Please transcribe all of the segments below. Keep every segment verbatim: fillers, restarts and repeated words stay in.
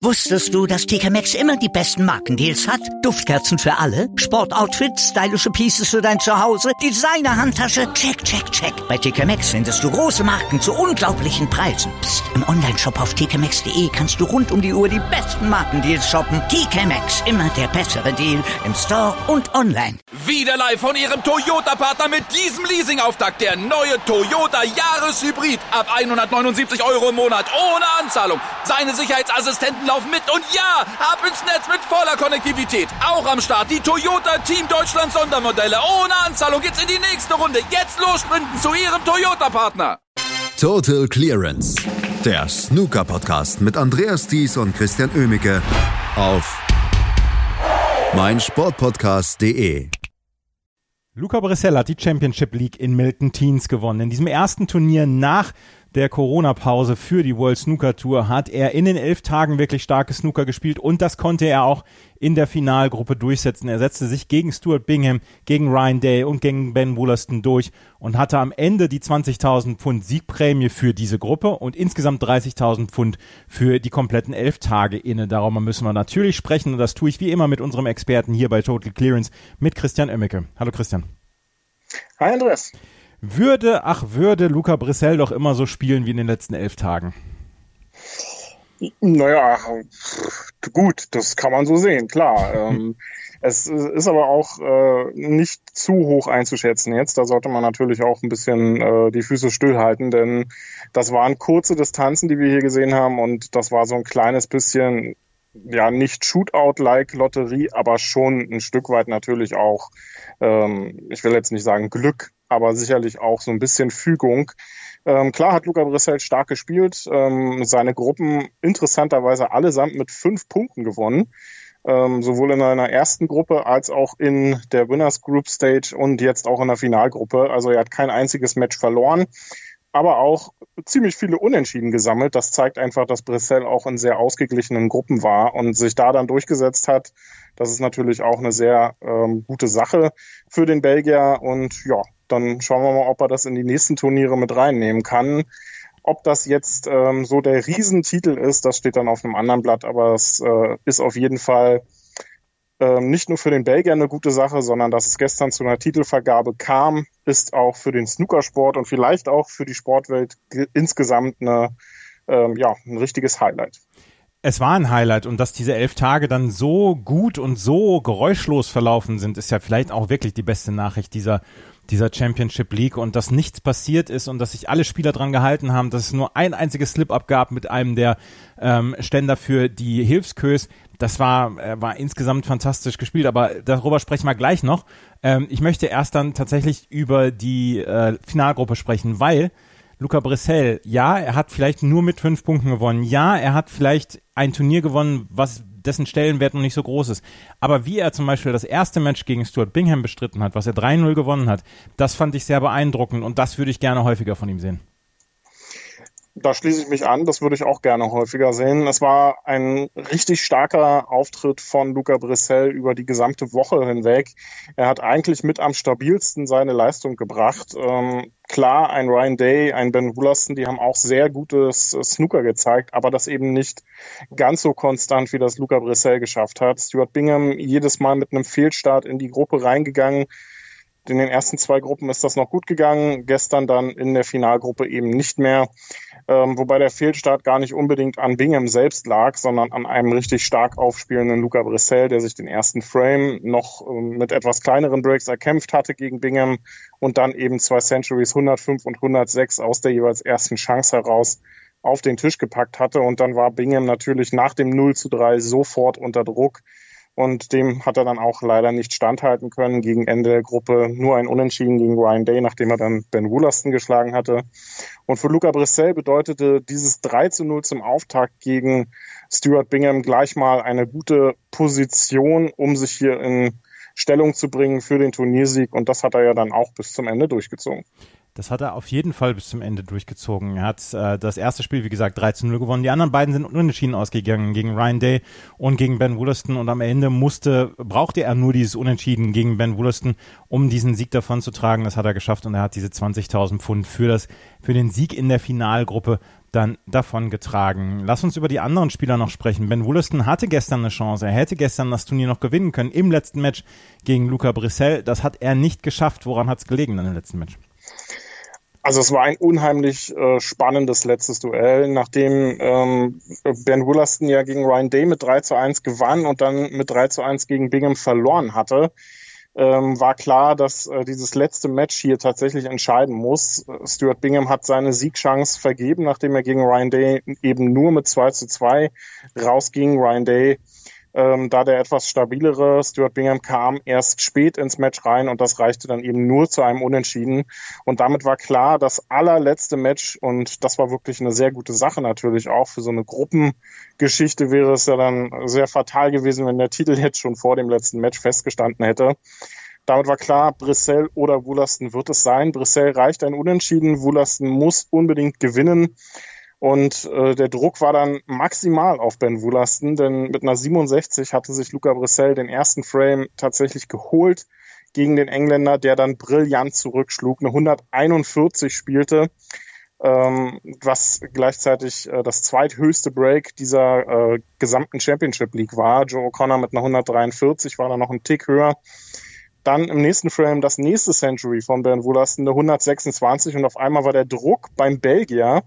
Wusstest du, dass T K Maxx immer die besten Markendeals hat? Duftkerzen für alle, Sportoutfits, stylische Pieces für dein Zuhause, Designer-Handtasche, check, check, check. Bei T K Maxx findest du große Marken zu unglaublichen Preisen. Psst. Im Onlineshop auf t k maxx punkt d e kannst du rund um die Uhr die besten Markendeals shoppen. T K Maxx, immer der bessere Deal im Store und online. Wieder live von Ihrem Toyota-Partner mit diesem Leasing-Auftakt. Der neue Toyota Jahreshybrid. Ab hundertneunundsiebzig Euro im Monat ohne Anzahlung. Seine Sicherheitsassistenten laufen mit und ja, ab ins Netz mit voller Konnektivität. Auch am Start die Toyota Team Deutschland Sondermodelle. Ohne Anzahlung geht's in die nächste Runde. Jetzt los sprinten zu Ihrem Toyota-Partner. Total Clearance. Der Snooker-Podcast mit Andreas Thies und Christian Oemicke auf meinsportpodcast punkt de. Luca Brecel hat die Championship League in Milton Keynes gewonnen. In diesem ersten Turnier nach der Corona-Pause für die World Snooker Tour hat er in den elf Tagen wirklich starke Snooker gespielt und das konnte er auch in der Finalgruppe durchsetzen. Er setzte sich gegen Stuart Bingham, gegen Ryan Day und gegen Ben Woollaston durch und hatte am Ende die zwanzigtausend Pfund Siegprämie für diese Gruppe und insgesamt dreißigtausend Pfund für die kompletten elf Tage inne. Darüber müssen wir natürlich sprechen und das tue ich wie immer mit unserem Experten hier bei Total Clearance, mit Christian Oemicke. Hallo Christian. Hi Andreas. Würde, ach würde Luca Brecel doch immer so spielen wie in den letzten elf Tagen? Naja, gut, das kann man so sehen, klar. ähm, es ist aber auch äh, nicht zu hoch einzuschätzen jetzt. Da sollte man natürlich auch ein bisschen äh, die Füße stillhalten, denn das waren kurze Distanzen, die wir hier gesehen haben und das war so ein kleines bisschen, ja, nicht Shootout-like Lotterie, aber schon ein Stück weit natürlich auch, ähm, ich will jetzt nicht sagen Glück, aber sicherlich auch so ein bisschen Fügung. Ähm, klar hat Luca Brecel stark gespielt, ähm, seine Gruppen interessanterweise allesamt mit fünf Punkten gewonnen, ähm, sowohl in einer ersten Gruppe als auch in der Winners Group Stage und jetzt auch in der Finalgruppe. Also er hat kein einziges Match verloren, aber auch ziemlich viele Unentschieden gesammelt. Das zeigt einfach, dass Brecel auch in sehr ausgeglichenen Gruppen war und sich da dann durchgesetzt hat. Das ist natürlich auch eine sehr ähm, gute Sache für den Belgier und ja, dann schauen wir mal, ob er das in die nächsten Turniere mit reinnehmen kann. Ob das jetzt ähm, so der Riesentitel ist, das steht dann auf einem anderen Blatt, aber es äh, ist auf jeden Fall ähm, nicht nur für den Belgier eine gute Sache, sondern dass es gestern zu einer Titelvergabe kam, ist auch für den Snookersport und vielleicht auch für die Sportwelt g- insgesamt eine, ähm, ja, ein richtiges Highlight. Es war ein Highlight und dass diese elf Tage dann so gut und so geräuschlos verlaufen sind, ist ja vielleicht auch wirklich die beste Nachricht dieser dieser Championship League und dass nichts passiert ist und dass sich alle Spieler dran gehalten haben, dass es nur ein einziges Slip-Up gab mit einem der ähm, Ständer für die Hilfskös. Das war äh, war insgesamt fantastisch gespielt, aber darüber sprechen wir gleich noch. Ähm, ich möchte erst dann tatsächlich über die äh, Finalgruppe sprechen, weil Luca Brecel, ja, er hat vielleicht nur mit fünf Punkten gewonnen. Ja, er hat vielleicht ein Turnier gewonnen, was dessen Stellenwert noch nicht so groß ist. Aber wie er zum Beispiel das erste Match gegen Stuart Bingham bestritten hat, was er drei null gewonnen hat, das fand ich sehr beeindruckend und das würde ich gerne häufiger von ihm sehen. Da schließe ich mich an, das würde ich auch gerne häufiger sehen. Es war ein richtig starker Auftritt von Luca Brecel über die gesamte Woche hinweg. Er hat eigentlich mit am stabilsten seine Leistung gebracht. Ähm, klar, ein Ryan Day, ein Ben Woollaston, die haben auch sehr gutes Snooker gezeigt, aber das eben nicht ganz so konstant, wie das Luca Brecel geschafft hat. Stuart Bingham jedes Mal mit einem Fehlstart in die Gruppe reingegangen. In den ersten zwei Gruppen ist das noch gut gegangen, gestern dann in der Finalgruppe eben nicht mehr. Ähm, wobei der Fehlstart gar nicht unbedingt an Bingham selbst lag, sondern an einem richtig stark aufspielenden Luca Brecel, der sich den ersten Frame noch ähm, mit etwas kleineren Breaks erkämpft hatte gegen Bingham und dann eben zwei Centuries hundertfünf und hundertsechs aus der jeweils ersten Chance heraus auf den Tisch gepackt hatte. Und dann war Bingham natürlich nach dem null zu drei sofort unter Druck. Und dem hat er dann auch leider nicht standhalten können. Gegen Ende der Gruppe nur ein Unentschieden gegen Ryan Day, nachdem er dann Ben Woollaston geschlagen hatte. Und für Luca Brecel bedeutete dieses drei zu null zum Auftakt gegen Stuart Bingham gleich mal eine gute Position, um sich hier in Stellung zu bringen für den Turniersieg. Und das hat er ja dann auch bis zum Ende durchgezogen. Das hat er auf jeden Fall bis zum Ende durchgezogen. Er hat äh, das erste Spiel, wie gesagt, drei zu null gewonnen. Die anderen beiden sind unentschieden ausgegangen, gegen Ryan Day und gegen Ben Woollaston. Und am Ende musste, brauchte er nur dieses Unentschieden gegen Ben Woollaston, um diesen Sieg davon zu tragen. Das hat er geschafft und er hat diese zwanzigtausend Pfund für das, für den Sieg in der Finalgruppe dann davongetragen. Lass uns über die anderen Spieler noch sprechen. Ben Woollaston hatte gestern eine Chance. Er hätte gestern das Turnier noch gewinnen können im letzten Match gegen Luca Brissell. Das hat er nicht geschafft. Woran hat es gelegen dann im letzten Match? Also es war ein unheimlich äh, spannendes letztes Duell, nachdem ähm, Ben Woollaston ja gegen Ryan Day mit drei zu eins gewann und dann mit drei zu eins gegen Bingham verloren hatte. Ähm, war klar, dass äh, dieses letzte Match hier tatsächlich entscheiden muss. Stuart Bingham hat seine Siegchance vergeben, nachdem er gegen Ryan Day eben nur mit zwei zu zwei rausging. Ryan Day, ähm, da der etwas stabilere Stuart Bingham kam erst spät ins Match rein und das reichte dann eben nur zu einem Unentschieden. Und damit war klar, das allerletzte Match, und das war wirklich eine sehr gute Sache natürlich auch für so eine Gruppengeschichte, wäre es ja dann sehr fatal gewesen, wenn der Titel jetzt schon vor dem letzten Match festgestanden hätte. Damit war klar, Brissell oder Woollaston wird es sein. Brissell reicht ein Unentschieden, Woollaston muss unbedingt gewinnen. Und äh, der Druck war dann maximal auf Ben Woollaston, denn mit einer siebenundsechzig hatte sich Luca Brissell den ersten Frame tatsächlich geholt gegen den Engländer, der dann brillant zurückschlug, eine hunderteinundvierzig spielte, ähm, was gleichzeitig äh, das zweithöchste Break dieser äh, gesamten Championship League war. Joe O'Connor mit einer hundertdreiundvierzig war dann noch einen Tick höher. Dann im nächsten Frame das nächste Century von Ben Woollaston, eine hundertsechsundzwanzig, und auf einmal war der Druck beim Belgier,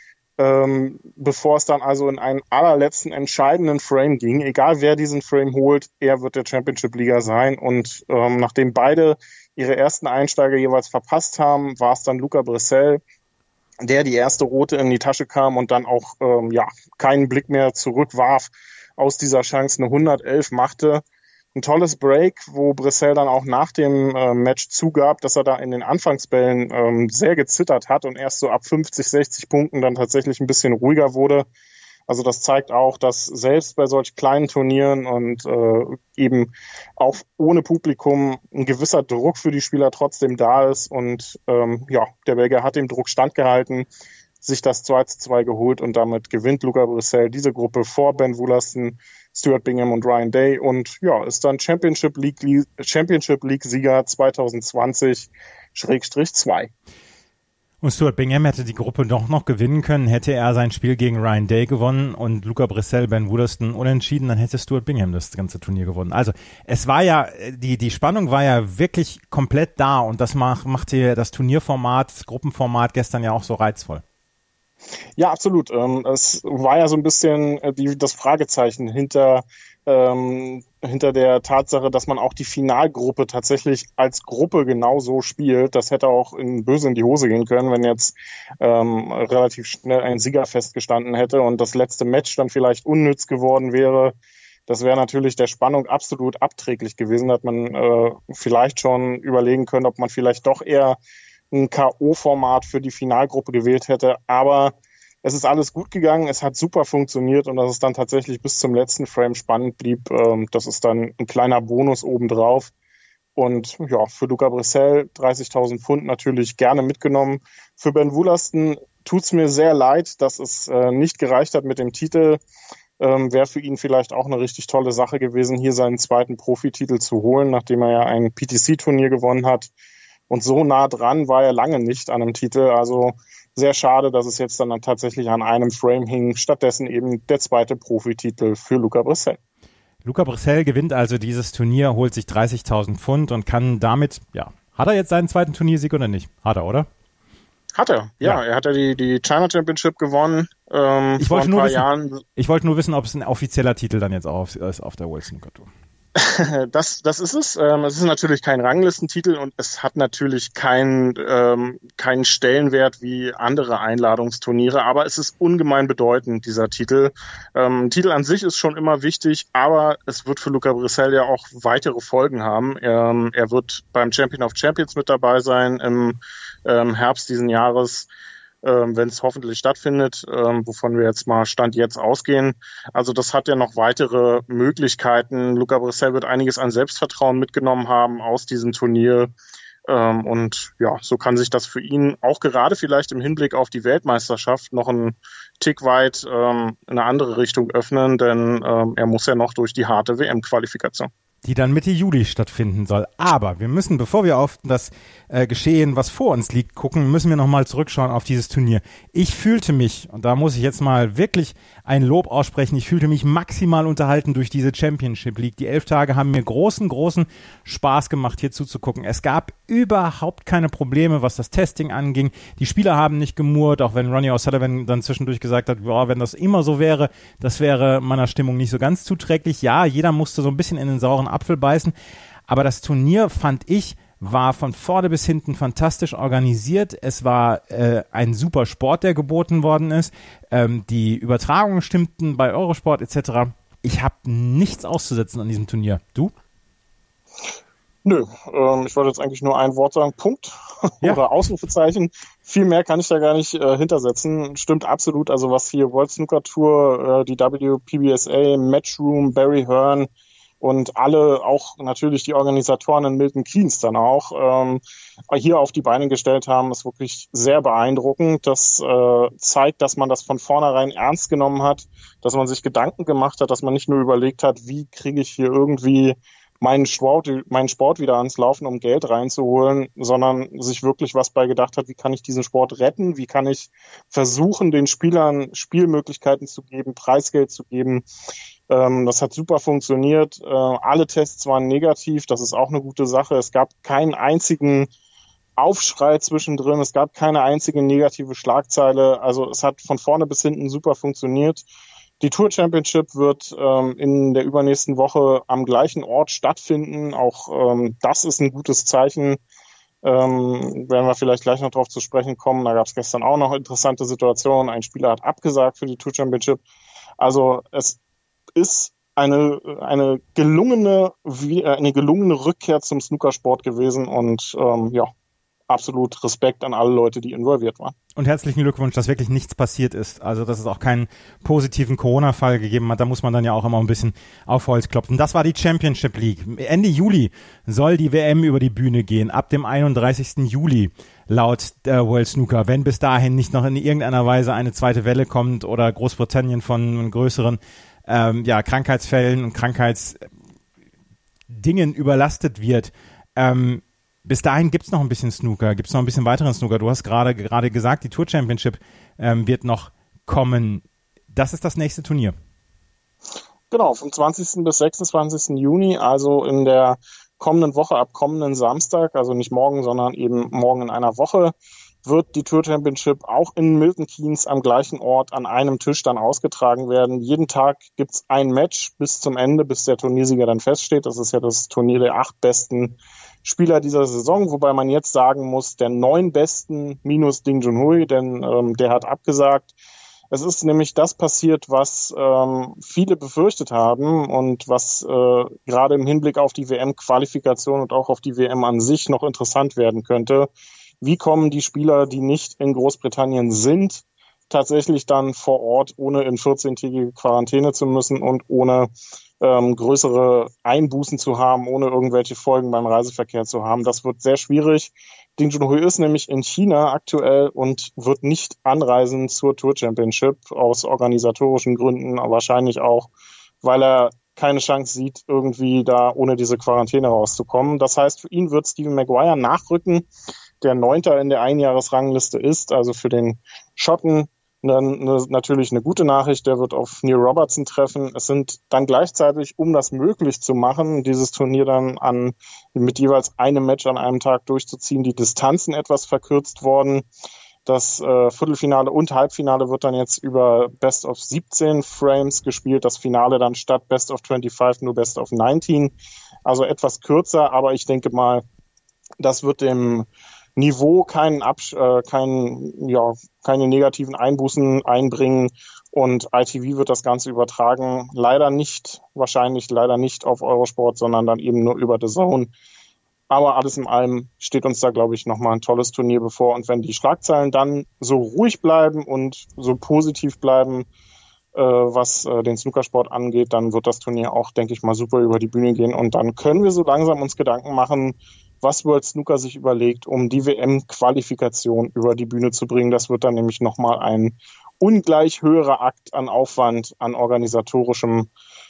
Ähm, bevor es dann also in einen allerletzten entscheidenden Frame ging. Egal wer diesen Frame holt, er wird der Championship-Liga sein. Und ähm, nachdem beide ihre ersten Einsteiger jeweils verpasst haben, war es dann Luca Brissell, der die erste rote in die Tasche kam und dann auch ähm, ja keinen Blick mehr zurückwarf, aus dieser Chance eine hundertelf machte. Ein tolles Break, wo Brissell dann auch nach dem äh, Match zugab, dass er da in den Anfangsbällen ähm, sehr gezittert hat und erst so ab fünfzig, sechzig Punkten dann tatsächlich ein bisschen ruhiger wurde. Also das zeigt auch, dass selbst bei solch kleinen Turnieren und äh, eben auch ohne Publikum ein gewisser Druck für die Spieler trotzdem da ist. Und ähm, ja, der Belgier hat dem Druck standgehalten, sich das zwei zu zwei geholt, und damit gewinnt Luca Brissell diese Gruppe vor Ben Woollaston, Stuart Bingham und Ryan Day, und ja, ist dann Championship League Championship League Sieger zwanzig zwanzig zwei. Und Stuart Bingham hätte die Gruppe doch noch gewinnen können, hätte er sein Spiel gegen Ryan Day gewonnen und Luca Brissell, Ben Woollaston unentschieden, dann hätte Stuart Bingham das ganze Turnier gewonnen. Also es war ja, die die Spannung war ja wirklich komplett da, und das macht, macht hier das Turnierformat, das Gruppenformat gestern ja auch so reizvoll. Ja, absolut. Ähm, es war ja so ein bisschen äh, die, das Fragezeichen hinter, ähm, hinter der Tatsache, dass man auch die Finalgruppe tatsächlich als Gruppe genauso spielt. Das hätte auch in böse in die Hose gehen können, wenn jetzt ähm, relativ schnell ein Sieger festgestanden hätte und das letzte Match dann vielleicht unnütz geworden wäre. Das wäre natürlich der Spannung absolut abträglich gewesen. Da hat man äh, vielleicht schon überlegen können, ob man vielleicht doch eher ein K O-Format für die Finalgruppe gewählt hätte, aber es ist alles gut gegangen, es hat super funktioniert, und dass es dann tatsächlich bis zum letzten Frame spannend blieb, ähm, das ist dann ein kleiner Bonus obendrauf. Und ja, für Luca Brissell dreißigtausend Pfund natürlich gerne mitgenommen. Für Ben Woollaston tut's mir sehr leid, dass es äh, nicht gereicht hat mit dem Titel. Ähm, wäre für ihn vielleicht auch eine richtig tolle Sache gewesen, hier seinen zweiten Profititel zu holen, nachdem er ja ein P T C-Turnier gewonnen hat. Und so nah dran war er lange nicht an einem Titel. Also sehr schade, dass es jetzt dann tatsächlich an einem Frame hing. Stattdessen eben der zweite Profititel für Luca Brissell. Luca Brissell gewinnt also dieses Turnier, holt sich dreißigtausend Pfund und kann damit, ja, hat er jetzt seinen zweiten Turniersieg oder nicht? Hat er, oder? Hat er, ja. ja. Er hat ja die, die China Championship gewonnen ähm, ich vor ein paar wissen, Jahren. Ich wollte nur wissen, ob es ein offizieller Titel dann jetzt auch ist auf der World Snooker Tour. Das, das ist es. Ähm, es ist natürlich kein Ranglistentitel und es hat natürlich keinen ähm, keinen Stellenwert wie andere Einladungsturniere, aber es ist ungemein bedeutend, dieser Titel. Ähm, Titel an sich ist schon immer wichtig, aber es wird für Luca Brissell ja auch weitere Folgen haben. Ähm, er wird beim Champion of Champions mit dabei sein im ähm, Herbst diesen Jahres, Ähm, wenn es hoffentlich stattfindet, ähm, wovon wir jetzt mal Stand jetzt ausgehen. Also das hat ja noch weitere Möglichkeiten. Luca Brissell wird einiges an Selbstvertrauen mitgenommen haben aus diesem Turnier. Ähm, und ja, so kann sich das für ihn auch gerade vielleicht im Hinblick auf die Weltmeisterschaft noch einen Tick weit ähm, in eine andere Richtung öffnen, denn ähm, er muss ja noch durch die harte W M-Qualifikation. die dann Mitte Juli stattfinden soll. Aber wir müssen, bevor wir auf das äh, Geschehen, was vor uns liegt, gucken, müssen wir nochmal zurückschauen auf dieses Turnier. Ich fühlte mich, und da muss ich jetzt mal wirklich ein Lob aussprechen, ich fühlte mich maximal unterhalten durch diese Championship League. Die elf Tage haben mir großen, großen Spaß gemacht, hier zuzugucken. Es gab überhaupt keine Probleme, was das Testing anging. Die Spieler haben nicht gemurrt, auch wenn Ronnie O'Sullivan dann zwischendurch gesagt hat, boah, wenn das immer so wäre, das wäre meiner Stimmung nicht so ganz zuträglich. Ja, jeder musste so ein bisschen in den sauren Apfel beißen, aber das Turnier, fand ich, war von vorne bis hinten fantastisch organisiert. Es war äh, ein super Sport, der geboten worden ist. Ähm, die Übertragungen stimmten bei Eurosport et cetera. Ich habe nichts auszusetzen an diesem Turnier. Du? Nö, ähm, ich wollte jetzt eigentlich nur ein Wort sagen, Punkt ja. oder Ausrufezeichen. Viel mehr kann ich da gar nicht äh, hintersetzen. Stimmt absolut, also was hier World Snooker Tour, äh, die W P B S A, Matchroom, Barry Hearn und alle, auch natürlich die Organisatoren in Milton Keynes dann auch, ähm, hier auf die Beine gestellt haben, ist wirklich sehr beeindruckend. Das äh, zeigt, dass man das von vornherein ernst genommen hat, dass man sich Gedanken gemacht hat, dass man nicht nur überlegt hat, wie kriege ich hier irgendwie meinen Sport, meinen Sport wieder ans Laufen, um Geld reinzuholen, sondern sich wirklich was bei gedacht hat, wie kann ich diesen Sport retten, wie kann ich versuchen, den Spielern Spielmöglichkeiten zu geben, Preisgeld zu geben. Ähm, das hat super funktioniert. Äh, alle Tests waren negativ, das ist auch eine gute Sache. Es gab keinen einzigen Aufschrei zwischendrin, es gab keine einzige negative Schlagzeile. Also es hat von vorne bis hinten super funktioniert. Die Tour Championship wird ähm, in der übernächsten Woche am gleichen Ort stattfinden. Auch ähm, das ist ein gutes Zeichen. Ähm, werden wir vielleicht gleich noch drauf zu sprechen kommen. Da gab es gestern auch noch interessante Situationen. Ein Spieler hat abgesagt für die Tour Championship. Also es ist eine eine gelungene eine gelungene Rückkehr zum Snookersport gewesen und ähm, ja, absolut Respekt an alle Leute, die involviert waren. Und herzlichen Glückwunsch, dass wirklich nichts passiert ist. Also, dass es auch keinen positiven Corona-Fall gegeben hat. Da muss man dann ja auch immer ein bisschen auf Holz klopfen. Das war die Championship League. Ende Juli soll die W M über die Bühne gehen. Ab dem einunddreißigsten Juli laut der World Snooker. Wenn bis dahin nicht noch in irgendeiner Weise eine zweite Welle kommt oder Großbritannien von größeren ähm, ja, Krankheitsfällen und Krankheitsdingen überlastet wird. Ähm, Bis dahin gibt's noch ein bisschen Snooker, gibt's noch ein bisschen weiteren Snooker. Du hast gerade gerade gesagt, die Tour Championship ähm, wird noch kommen. Das ist das nächste Turnier. Genau, vom zwanzigsten bis sechsundzwanzigsten Juni, also in der kommenden Woche, ab kommenden Samstag, also nicht morgen, sondern eben morgen in einer Woche, wird die Tour Championship auch in Milton Keynes am gleichen Ort an einem Tisch dann ausgetragen werden. Jeden Tag gibt's ein Match bis zum Ende, bis der Turniersieger dann feststeht. Das ist ja das Turnier der acht besten Spieler dieser Saison, wobei man jetzt sagen muss, der neun besten minus Ding Junhui, denn ähm, der hat abgesagt. Es ist nämlich das passiert, was ähm, viele befürchtet haben und was äh, gerade im Hinblick auf die W M-Qualifikation und auch auf die W M an sich noch interessant werden könnte. Wie kommen die Spieler, die nicht in Großbritannien sind, tatsächlich dann vor Ort, ohne in vierzehntägige Quarantäne zu müssen und ohne ähm, größere Einbußen zu haben, ohne irgendwelche Folgen beim Reiseverkehr zu haben? Das wird sehr schwierig. Ding Junhui ist nämlich in China aktuell und wird nicht anreisen zur Tour Championship aus organisatorischen Gründen, wahrscheinlich auch, weil er keine Chance sieht, irgendwie da ohne diese Quarantäne rauszukommen. Das heißt, für ihn wird Stephen Maguire nachrücken, der Neunter in der Einjahresrangliste ist, also für den Schotten dann eine, natürlich eine gute Nachricht, der wird auf Neil Robertson treffen. Es sind dann gleichzeitig, um das möglich zu machen, dieses Turnier dann an mit jeweils einem Match an einem Tag durchzuziehen, die Distanzen etwas verkürzt worden. Das äh, Viertelfinale und Halbfinale wird dann jetzt über Best of siebzehn Frames gespielt, das Finale dann statt Best of fünfundzwanzig nur Best of neunzehn. Also etwas kürzer, aber ich denke mal, das wird dem Niveau keinen Absch- äh, keinen, ja, keine negativen Einbußen einbringen und I T V wird das Ganze übertragen. Leider nicht, wahrscheinlich leider nicht auf Eurosport, sondern dann eben nur über The Zone. Aber alles in allem steht uns da, glaube ich, nochmal ein tolles Turnier bevor. Und wenn die Schlagzeilen dann so ruhig bleiben und so positiv bleiben, äh, was äh, den Snookersport angeht, dann wird das Turnier auch, denke ich mal, super über die Bühne gehen. Und dann können wir so langsam uns Gedanken machen, was World Snooker sich überlegt, um die W M-Qualifikation über die Bühne zu bringen. Das wird dann nämlich nochmal ein ungleich höherer Akt an Aufwand, an organisatorischem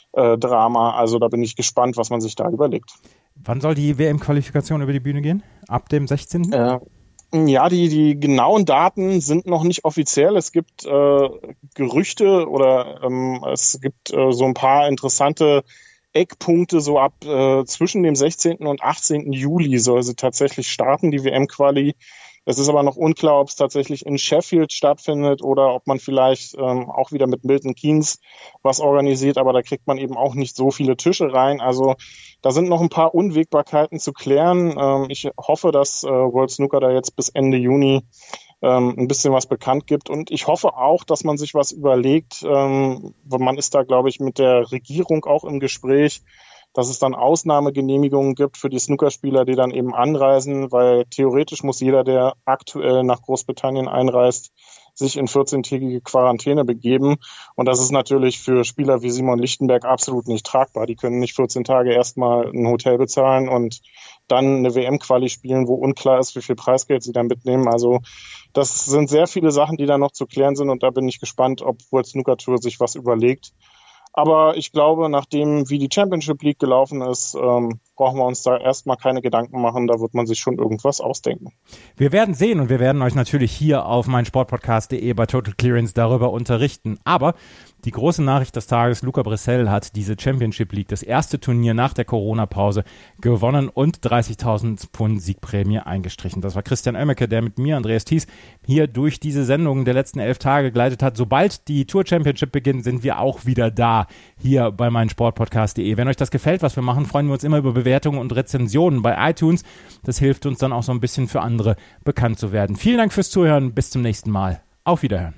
äh, Drama. Also da bin ich gespannt, was man sich da überlegt. Wann soll die W M-Qualifikation über die Bühne gehen? Ab dem sechzehnten? Äh, ja, die, die genauen Daten sind noch nicht offiziell. Es gibt äh, Gerüchte oder ähm, es gibt äh, so ein paar interessante Eckpunkte. So ab äh, zwischen dem sechzehnten und achtzehnten Juli soll sie tatsächlich starten, die W M-Quali. Es ist aber noch unklar, ob es tatsächlich in Sheffield stattfindet oder ob man vielleicht ähm, auch wieder mit Milton Keynes was organisiert, aber da kriegt man eben auch nicht so viele Tische rein. Also da sind noch ein paar Unwägbarkeiten zu klären. Ähm, ich hoffe, dass äh, World Snooker da jetzt bis Ende Juni ähm, ein bisschen was bekannt gibt und ich hoffe auch, dass man sich was überlegt. Ähm, man ist da, glaube ich, mit der Regierung auch im Gespräch, dass es dann Ausnahmegenehmigungen gibt für die Snookerspieler, die dann eben anreisen, weil theoretisch muss jeder, der aktuell nach Großbritannien einreist, sich in vierzehntägige Quarantäne begeben. Und das ist natürlich für Spieler wie Simon Lichtenberg absolut nicht tragbar. Die können nicht vierzehn Tage erstmal ein Hotel bezahlen und dann eine W M-Quali spielen, wo unklar ist, wie viel Preisgeld sie dann mitnehmen. Also das sind sehr viele Sachen, die da noch zu klären sind und da bin ich gespannt, ob World Snooker Tour sich was überlegt. Aber ich glaube, nachdem wie die Championship League gelaufen ist, ähm, brauchen wir uns da erstmal keine Gedanken machen. Da wird man sich schon irgendwas ausdenken. Wir werden sehen und wir werden euch natürlich hier auf meinsportpodcast punkt de bei Total Clearance darüber unterrichten. Aber die große Nachricht des Tages, Luca Brecel hat diese Championship League, das erste Turnier nach der Corona-Pause, gewonnen und dreißigtausend Pfund Siegprämie eingestrichen. Das war Christian Oemmeke, der mit mir, Andreas Thies, hier durch diese Sendung der letzten elf Tage geleitet hat. Sobald die Tour Championship beginnt, sind wir auch wieder da, hier bei meinsportpodcast punkt de. Wenn euch das gefällt, was wir machen, freuen wir uns immer über Bewertungen und Rezensionen bei iTunes. Das hilft uns dann auch so ein bisschen für andere bekannt zu werden. Vielen Dank fürs Zuhören. Bis zum nächsten Mal. Auf Wiederhören.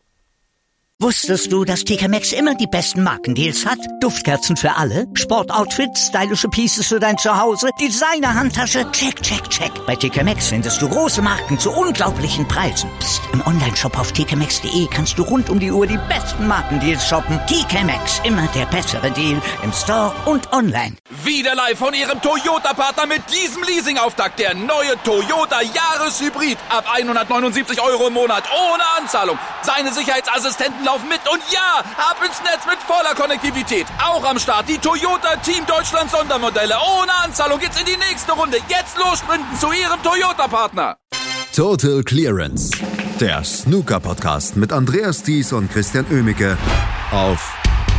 Wusstest du, dass T K Maxx immer die besten Markendeals hat? Duftkerzen für alle, Sportoutfits, stylische Pieces für dein Zuhause, Designer-Handtasche, check, check, check. Bei T K Maxx findest du große Marken zu unglaublichen Preisen. Psst. Im Onlineshop auf t k maxx punkt de kannst du rund um die Uhr die besten Markendeals shoppen. T K Maxx, immer der bessere Deal im Store und online. Wieder live von ihrem Toyota-Partner mit diesem Leasing-Auftakt. Der neue Toyota Jahreshybrid. Ab hundertneunundsiebzig Euro im Monat ohne Anzahlung. Seine Sicherheitsassistenten laufen mit und ja, ab ins Netz mit voller Konnektivität. Auch am Start die Toyota Team Deutschland Sondermodelle. Ohne Anzahlung geht's in die nächste Runde. Jetzt los sprinten zu ihrem Toyota-Partner. Total Clearance. Der Snooker-Podcast mit Andreas Thies und Christian Oemmeke auf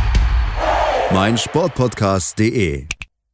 meinsportpodcast punkt de.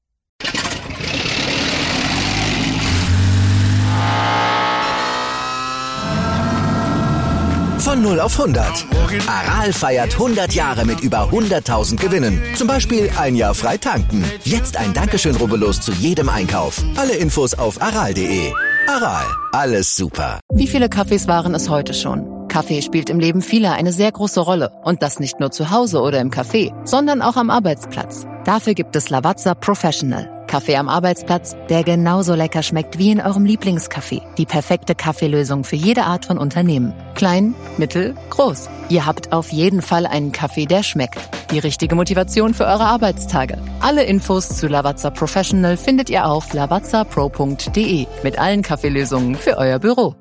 Von null auf hundert. Aral feiert hundert Jahre mit über hunderttausend Gewinnen. Zum Beispiel ein Jahr frei tanken. Jetzt ein Dankeschön, rubbellos zu jedem Einkauf. Alle Infos auf aral punkt de. Aral, alles super. Wie viele Kaffees waren es heute schon? Kaffee spielt im Leben vieler eine sehr große Rolle. Und das nicht nur zu Hause oder im Café, sondern auch am Arbeitsplatz. Dafür gibt es Lavazza Professional. Kaffee am Arbeitsplatz, der genauso lecker schmeckt wie in eurem Lieblingscafé. Die perfekte Kaffeelösung für jede Art von Unternehmen. Klein, mittel, groß. Ihr habt auf jeden Fall einen Kaffee, der schmeckt. Die richtige Motivation für eure Arbeitstage. Alle Infos zu Lavazza Professional findet ihr auf lavazza pro punkt de mit allen Kaffeelösungen für euer Büro.